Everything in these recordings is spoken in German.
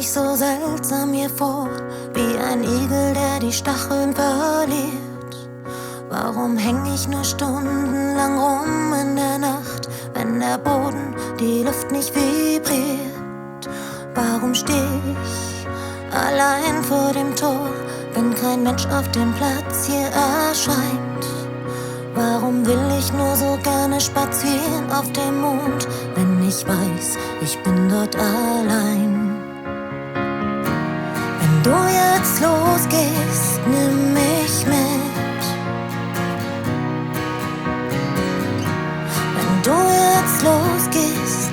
ich so seltsam mir vor, wie ein Igel, der die Stacheln verliert? Warum häng ich nur stundenlang rum in der Nacht, wenn der Boden, die Luft nicht vibriert? Warum steh ich allein vor dem Tor, wenn kein Mensch auf dem Platz hier erscheint? Warum will ich nur so gerne spazieren auf dem Mond, wenn ich weiß, ich bin dort allein? Wenn du jetzt losgehst, nimm mich mit. Wenn du jetzt losgehst,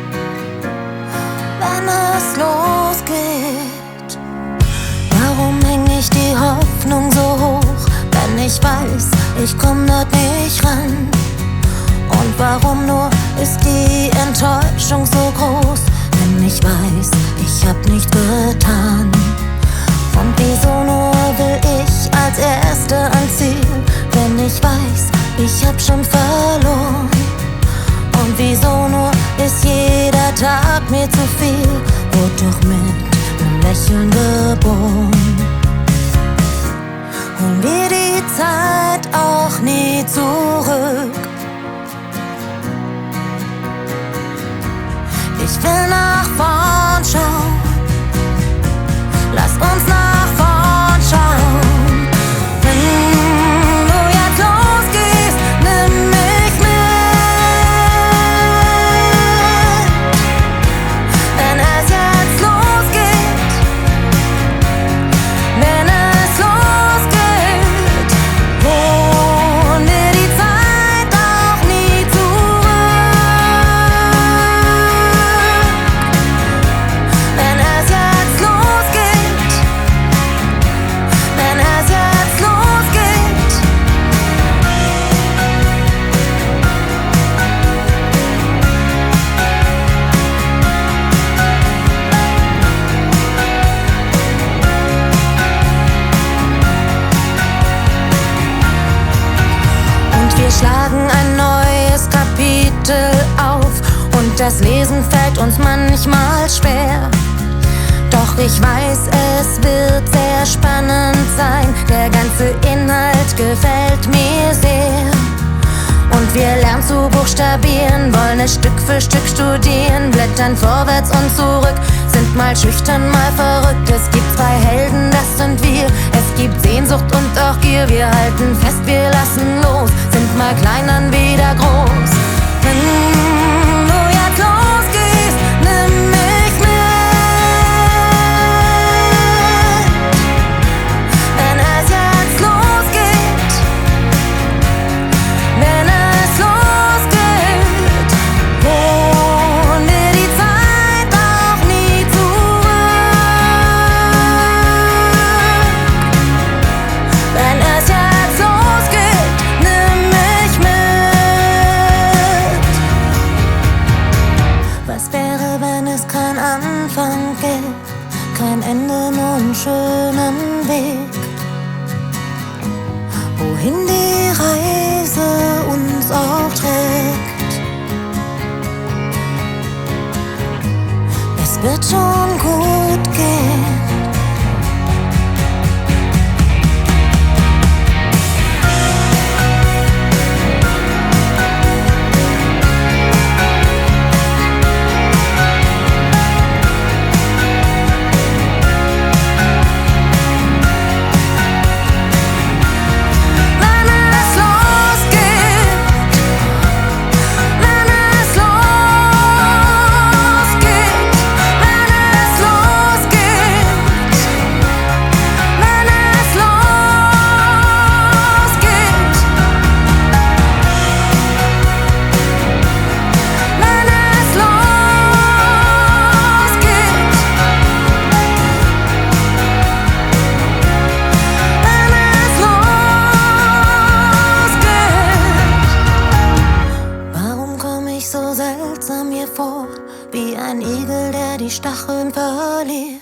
wenn es losgeht. Warum häng ich die Hoffnung so hoch, wenn ich weiß, ich komm dort nicht ran? Und warum nur ist die Enttäuschung so groß, wenn ich weiß, ich hab nicht getan? Und wieso nur will ich als Erste ans Ziel, wenn ich weiß, ich hab schon verloren? Und wieso nur ist jeder Tag mir zu viel, wurde doch mit nem Lächeln geboren? Holen wir die Zeit auch nie zurück. Ich will nach vorn schauen, lass uns nach vorn schauen. Wenn du jetzt losgehst, nimm mich mit. Wenn es jetzt losgeht, wenn es losgeht, holen wir die Zeit auch nie zurück. Wenn es jetzt losgeht, wenn es jetzt losgeht. Und wir schlagen ein neues Kapitel auf, und das Lesen fällt uns manchmal schwer. Doch ich weiß, es wird sehr spannend sein, der ganze Inhalt gefällt mir sehr. Und wir lernen zu buchstabieren, wollen es Stück für Stück studieren, blättern vorwärts und zurück, sind mal schüchtern, mal verrückt. Es gibt zwei Helden, das sind wir. Es gibt Sehnsucht und auch Gier. Wir halten fest, wir lassen los, sind mal klein, dann wieder groß. Wenn du jetzt losgehst, nimm mich mit. Wenn es jetzt losgeht, wenn es losgeht, holen wir die Zeit auch nie zurück. Wenn es jetzt losgeht, nimm mich mit. Was wäre, wenn es kein Anfang gibt, kein Ende, nur einen schönen Weg? Wohin die Reise uns auch trägt, es wird schon gut gehen. Mir vor, wie ein Igel, der die Stacheln verliert.